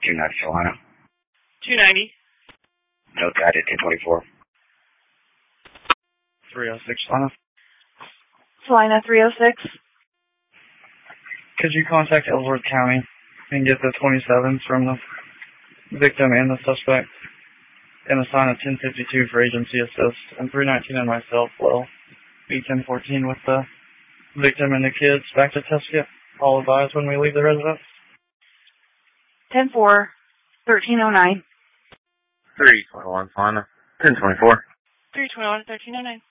290 Salina. 290. Note that at 224. 306 Salina. Salina 306. Could you contact Ellsworth County and get the 27s from the victim and the suspect and assign a 1052 for agency assist, and 319 and myself will be 1014 with the victim and the kids back to Tuscan. All advised when we leave the residence. 10-4, 1309. 321 Salina. 1024. 321, 1309.